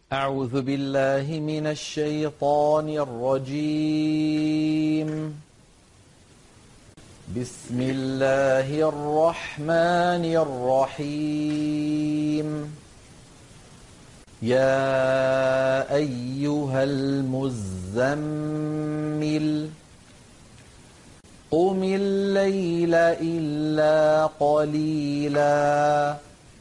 أعوذ بالله من الشيطان الرجيم. بسم الله الرحمن الرحيم. يا أيها المزمل قم الليل إلا قليلا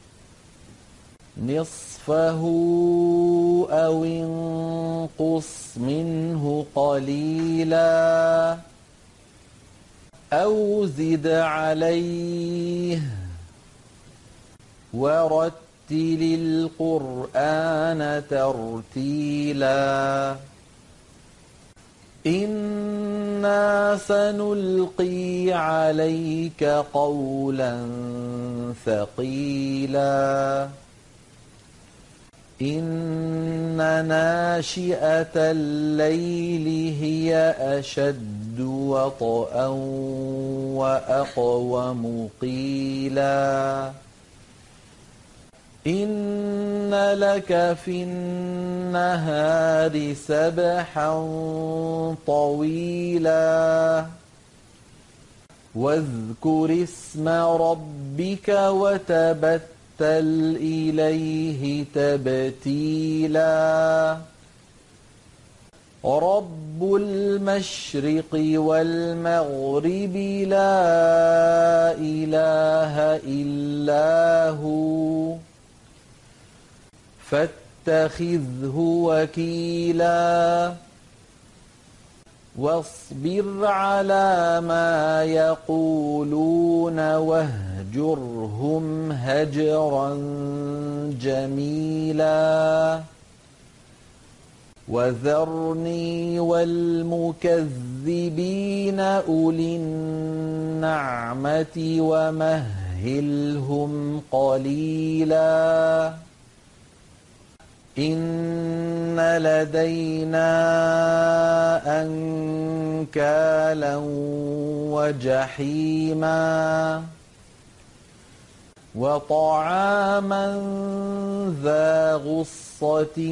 نصفه أو انقص منه قليلا أو زد عليه ورتل القرآن ترتيلا إنا سنلقي عليك قولا ثقيلا إن ناشئة الليل هي أشد وطئا وأقوم قيلا إن لك في النهار سبحا طويلا واذكر اسم ربك وتبتل إليه تبتيلا رب المشرق والمغرب لا إله إلا هو فاتخذه وكيلا واصبر على ما يقولون واهجرهم هجرا جميلا وذرني والمكذبين أولي النعمة ومهلهم قليلا إن لدينا أنكالا وجحيما وطعاما ذا غصة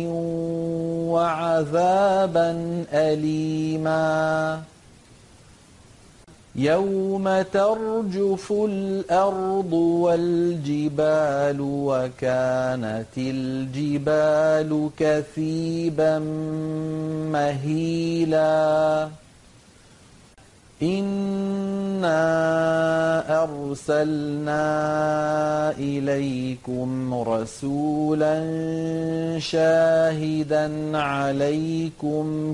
وعذابا أليما يوم ترجف الأرض والجبال وكانت الجبال كثيبا مهيلا إنا أرسلنا إليكم رسولا شاهدا عليكم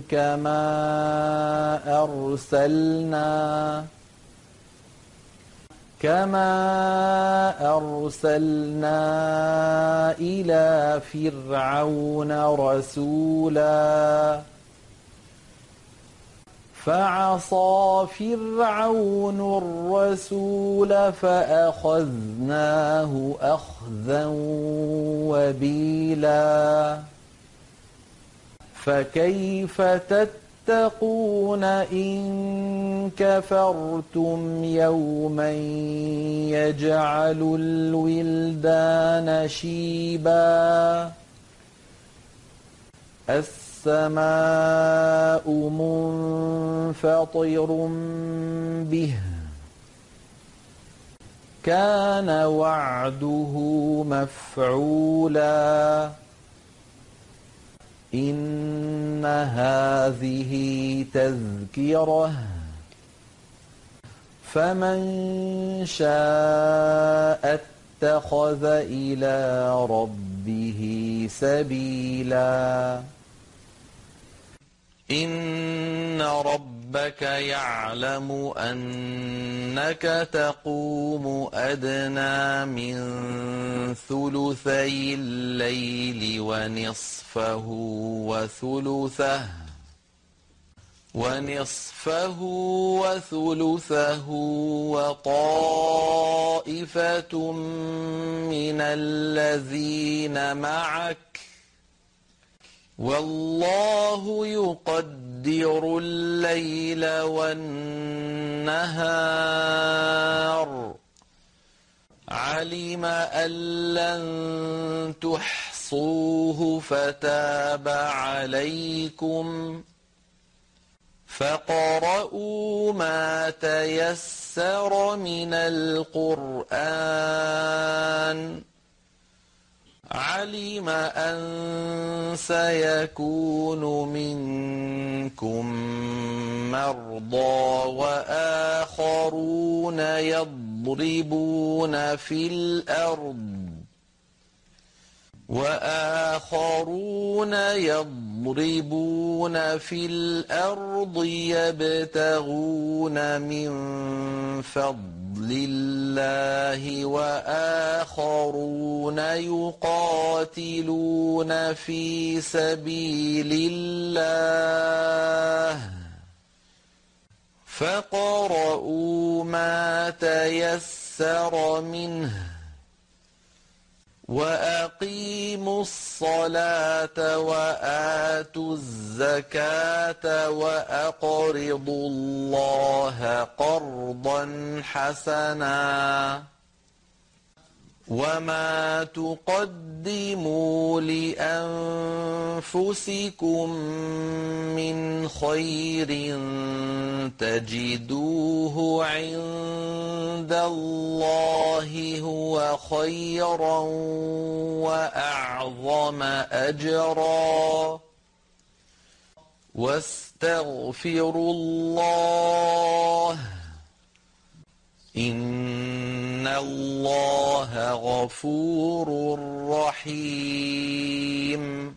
كما أرسلنا إلى فرعون رسولا فعصى فرعون الرسول فأخذناه أخذا وبيلا فكيف تتقون إن كفرتم يوما يجعل الولدان شيبا السماء منفطر به كان وعده مفعولا إن هذه تذكرة فمن شاء اتخذ إلى ربه سبيلا إن ربك يعلم أنك تقوم أدنى من ثلثي الليل ونصفه وثلثه وطائفة من الذين معك والله يقدر الليل والنهار علم أن لن تحصوا تحصوه فتاب عليكم فاقرؤوا ما تيسر من القرآن علم أن سيكون منكم مرضى وآخرون يضربون في الأرض يبتغون من فضل الله وآخرون يقاتلون في سبيل الله فاقرؤوا ما تيسر منه وأقيموا الصلاة وآتوا الزكاة وأقرضوا الله قرضا حسنا وما تقدموا لأنفسكم من خير تجدوه عند الله هو خيرا وأعظم أجرا واستغفروا الله إن الله غفور رحيم